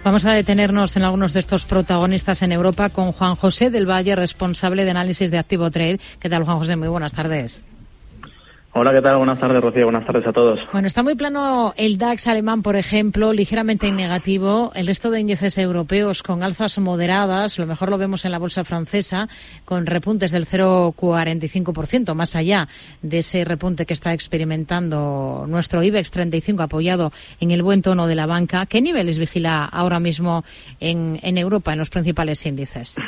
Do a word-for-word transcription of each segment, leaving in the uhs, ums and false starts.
Vamos a detenernos en algunos de estos protagonistas en Europa con Juan José del Valle, responsable de análisis de Activo Trade. ¿Qué tal, Juan José? Muy buenas tardes. Hola, ¿qué tal? Buenas tardes, Rocío. Buenas tardes a todos. Bueno, está muy plano el DAX alemán, por ejemplo, ligeramente en negativo. El resto de índices europeos con alzas moderadas. Lo mejor lo vemos en la bolsa francesa, con repuntes del cero coma cuarenta y cinco por ciento, más allá de ese repunte que está experimentando nuestro IBEX treinta y cinco, apoyado en el buen tono de la banca. ¿Qué niveles vigila ahora mismo en, en Europa, en los principales índices?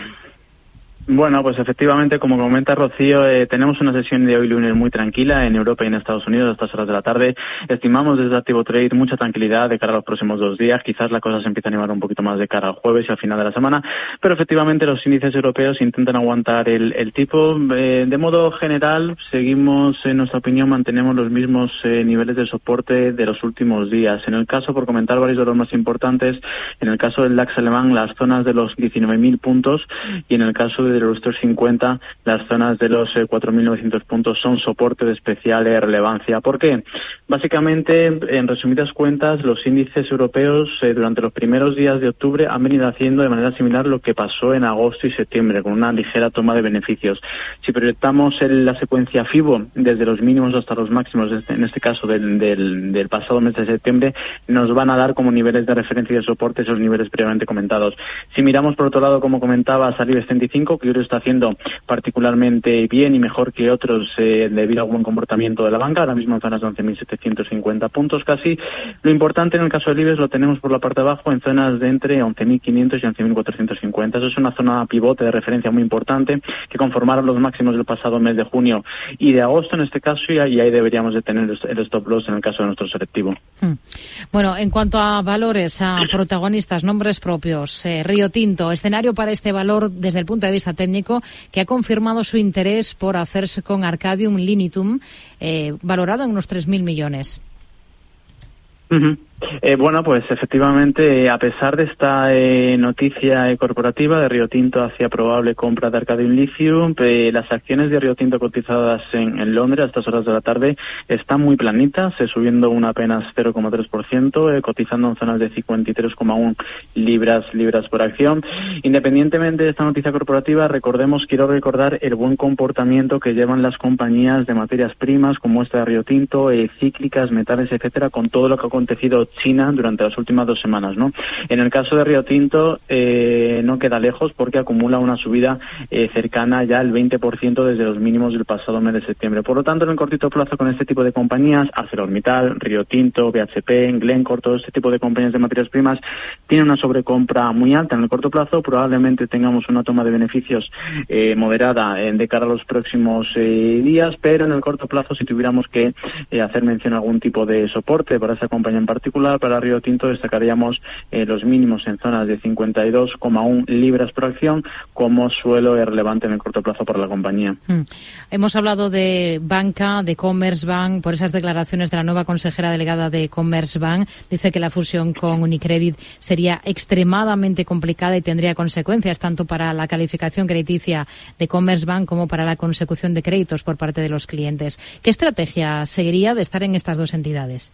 Bueno, pues efectivamente, como comenta Rocío, eh, tenemos una sesión de hoy lunes muy tranquila en Europa y en Estados Unidos a estas horas de la tarde. Estimamos desde Activo Trade mucha tranquilidad de cara a los próximos dos días. Quizás la cosa se empiece a animar un poquito más de cara al jueves y al final de la semana, pero efectivamente los índices europeos intentan aguantar el, el tipo. Eh, de modo general, seguimos, en nuestra opinión, mantenemos los mismos eh, niveles de soporte de los últimos días. En el caso, por comentar varios de los más importantes, en el caso del DAX alemán, las zonas de los diecinueve mil puntos, y en el caso de los Eurostoxx cincuenta, las zonas de los eh, cuatro mil novecientos puntos son soporte de especial eh, relevancia. ¿Por qué? Básicamente, en resumidas cuentas, los índices europeos eh, durante los primeros días de octubre han venido haciendo de manera similar lo que pasó en agosto y septiembre, con una ligera toma de beneficios. Si proyectamos el, la secuencia FIBO desde los mínimos hasta los máximos, en este caso del, del, del pasado mes de septiembre, nos van a dar como niveles de referencia y de soporte esos niveles previamente comentados. Si miramos por otro lado, como comentaba, al IBEX treinta y cinco, que hoy está haciendo particularmente bien y mejor que otros eh, debido al buen comportamiento de la banca, ahora mismo en zonas de once mil setecientos cincuenta puntos casi. Lo importante en el caso del IBEX lo tenemos por la parte de abajo en zonas de entre once mil quinientos y once mil cuatrocientos cincuenta. Eso es una zona pivote de referencia muy importante que conformaron los máximos del pasado mes de junio y de agosto en este caso, y ahí, ahí deberíamos de tener el stop loss en el caso de nuestro selectivo. Hmm. Bueno, en cuanto a valores, a protagonistas, nombres propios, eh, Río Tinto, escenario para este valor desde el punto de vista técnico, que ha confirmado su interés por hacerse con Arcadium Linitum, eh, valorado en unos tres mil millones. Uh-huh. Eh, bueno, pues efectivamente, a pesar de esta eh, noticia eh, corporativa de Río Tinto hacia probable compra de Arcadium Lithium, eh, las acciones de Río Tinto cotizadas en, en Londres a estas horas de la tarde están muy planitas, eh, subiendo un apenas cero coma tres por ciento, eh, cotizando en zonas de cincuenta y tres coma uno libras libras por acción. Independientemente de esta noticia corporativa, recordemos, quiero recordar el buen comportamiento que llevan las compañías de materias primas como esta de Río Tinto, eh, cíclicas, metales, etcétera, con todo lo que ha acontecido China durante las últimas dos semanas, ¿no? En el caso de Río Tinto eh, no queda lejos porque acumula una subida eh, cercana ya al veinte por ciento desde los mínimos del pasado mes de septiembre. Por lo tanto, en el cortito plazo con este tipo de compañías, ArcelorMittal, Río Tinto, B H P, Glencore, todo este tipo de compañías de materias primas tienen una sobrecompra muy alta. En el corto plazo probablemente tengamos una toma de beneficios eh, moderada eh, de cara a los próximos eh, días, pero en el corto plazo, si tuviéramos que eh, hacer mención a algún tipo de soporte para esa compañía en particular, para Río Tinto destacaríamos eh, los mínimos en zonas de cincuenta y dos coma uno libras por acción como suelo relevante en el corto plazo para la compañía. Hmm. Hemos hablado de banca, de Commerzbank, por esas declaraciones de la nueva consejera delegada de Commerzbank. Dice que la fusión con Unicredit sería extremadamente complicada y tendría consecuencias tanto para la calificación crediticia de Commerzbank como para la consecución de créditos por parte de los clientes. ¿Qué estrategia seguiría de estar en estas dos entidades?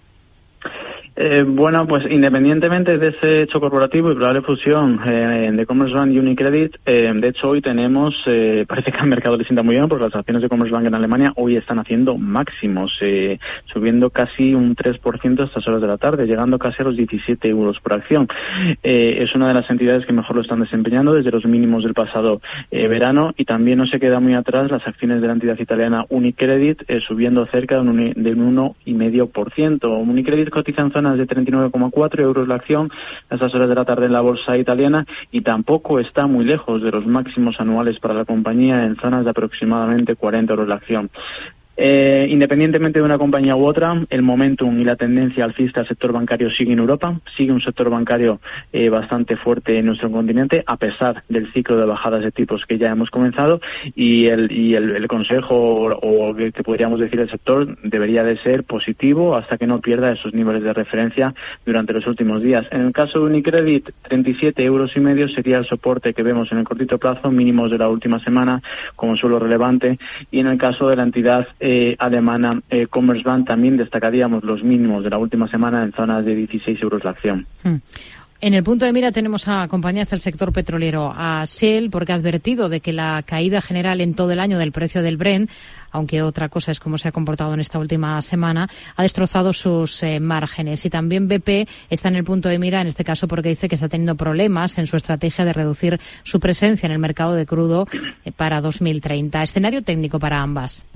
Eh, bueno, pues independientemente de ese hecho corporativo y probable fusión eh, de Commerzbank y Unicredit, eh, de hecho hoy tenemos, eh, parece que el mercado le sienta muy bien porque las acciones de Commerzbank en Alemania hoy están haciendo máximos, eh, subiendo casi un tres por ciento a estas horas de la tarde, llegando casi a los diecisiete euros por acción. Eh, es una de las entidades que mejor lo están desempeñando desde los mínimos del pasado eh, verano, y también no se queda muy atrás las acciones de la entidad italiana Unicredit, eh, subiendo cerca de un, de un uno coma cinco por ciento. Unicredit cotiza en zonas de treinta y nueve coma cuatro euros la acción a estas horas de la tarde en la bolsa italiana, y tampoco está muy lejos de los máximos anuales para la compañía en zonas de aproximadamente cuarenta euros la acción. Eh, independientemente de una compañía u otra, el momentum y la tendencia alcista al sector bancario sigue en Europa, sigue un sector bancario eh, bastante fuerte en nuestro continente, a pesar del ciclo de bajadas de tipos que ya hemos comenzado, y el, y el, el consejo o, o que, que podríamos decir el sector debería de ser positivo hasta que no pierda esos niveles de referencia durante los últimos días. En el caso de Unicredit, treinta y siete euros y medio sería el soporte que vemos en el cortito plazo, mínimos de la última semana como suelo relevante, y en el caso de la entidad Eh, alemana eh, Commerzbank también destacaríamos los mínimos de la última semana en zonas de dieciséis euros la acción. Hmm. En el punto de mira tenemos a compañías del sector petrolero, a Shell, porque ha advertido de que la caída general en todo el año del precio del Brent, aunque otra cosa es cómo se ha comportado en esta última semana, ha destrozado sus eh, márgenes. Y también B P está en el punto de mira, en este caso porque dice que está teniendo problemas en su estrategia de reducir su presencia en el mercado de crudo eh, para dos mil treinta. Escenario técnico para ambas.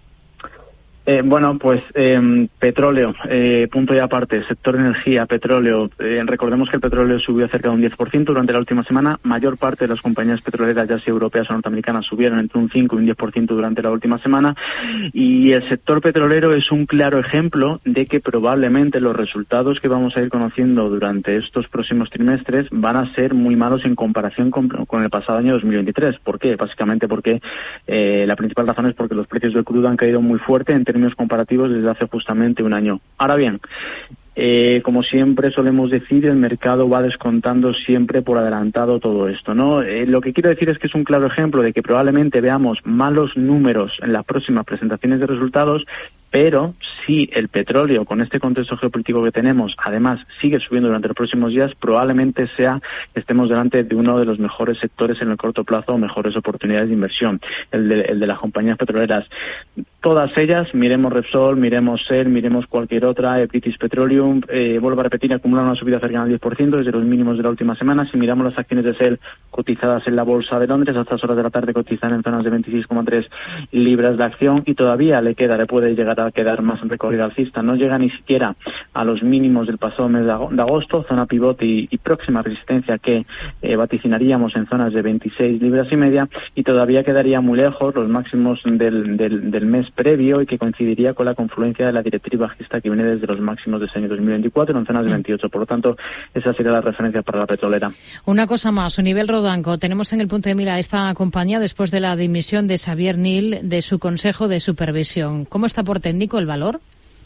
Eh, bueno, pues eh, petróleo, eh, punto y aparte, sector energía, petróleo. Eh, recordemos que el petróleo subió cerca de un diez por ciento durante la última semana. Mayor parte de las compañías petroleras, ya sea europeas o norteamericanas, subieron entre un cinco y un diez por ciento durante la última semana. Y el sector petrolero es un claro ejemplo de que probablemente los resultados que vamos a ir conociendo durante estos próximos trimestres van a ser muy malos en comparación con, con el pasado año dos mil veintitrés. ¿Por qué? Básicamente porque eh, la principal razón es porque los precios del crudo han caído muy fuerte en términos comparativos desde hace justamente un año. Ahora bien, eh, como siempre solemos decir, el mercado va descontando siempre por adelantado todo esto, ¿no? Eh, lo que quiero decir es que es un claro ejemplo de que probablemente veamos malos números en las próximas presentaciones de resultados, pero si el petróleo, con este contexto geopolítico que tenemos, además sigue subiendo durante los próximos días, probablemente sea estemos delante de uno de los mejores sectores en el corto plazo o mejores oportunidades de inversión, el de, el de las compañías petroleras. Todas ellas, miremos Repsol, miremos Shell, miremos cualquier otra, British Petroleum, eh, vuelvo a repetir, acumulan una subida cercana al diez por ciento desde los mínimos de la última semana. Si miramos las acciones de Shell cotizadas en la Bolsa de Londres, a estas horas de la tarde cotizan en zonas de veintiséis coma tres libras de acción y todavía le queda, le puede llegar a quedar más recorrido alcista. No llega ni siquiera a los mínimos del pasado mes de agosto, zona pivote y, y próxima resistencia que eh, vaticinaríamos en zonas de veintiséis libras y media, y todavía quedaría muy lejos los máximos del, del, del mes previo y que coincidiría con la confluencia de la directriz bajista que viene desde los máximos de este año dos mil veinticuatro en zonas de veintiocho. Por lo tanto, esa sería la referencia para la petrolera. Una cosa más, a nivel Rodanco, tenemos en el punto de mira esta compañía después de la dimisión de Xavier Nil de su consejo de supervisión. ¿Cómo está por técnico el valor?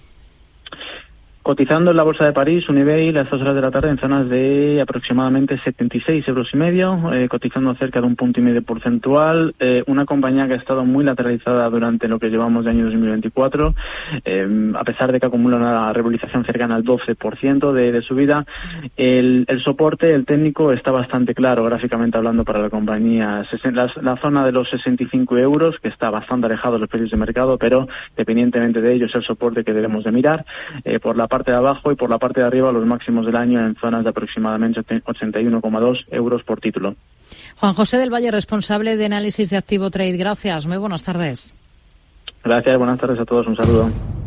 Cotizando en la Bolsa de París, Unibail, a estas horas de la tarde en zonas de aproximadamente setenta y seis euros y medio, eh, cotizando cerca de un punto y medio porcentual, eh, una compañía que ha estado muy lateralizada durante lo que llevamos de año dos mil veinticuatro, eh, a pesar de que acumula una revalorización cercana al doce por ciento de, de subida. El, el soporte, el técnico, está bastante claro, gráficamente hablando, para la compañía. La, la zona de los sesenta y cinco euros, que está bastante alejado de los precios de mercado, pero dependientemente de ello es el soporte que debemos de mirar. Eh, por la parte de abajo y por la parte de arriba los máximos del año en zonas de aproximadamente ochenta y uno coma dos euros por título. Juan José del Valle, responsable de análisis de Activo Trade. Gracias, muy buenas tardes. Gracias, buenas tardes a todos, un saludo.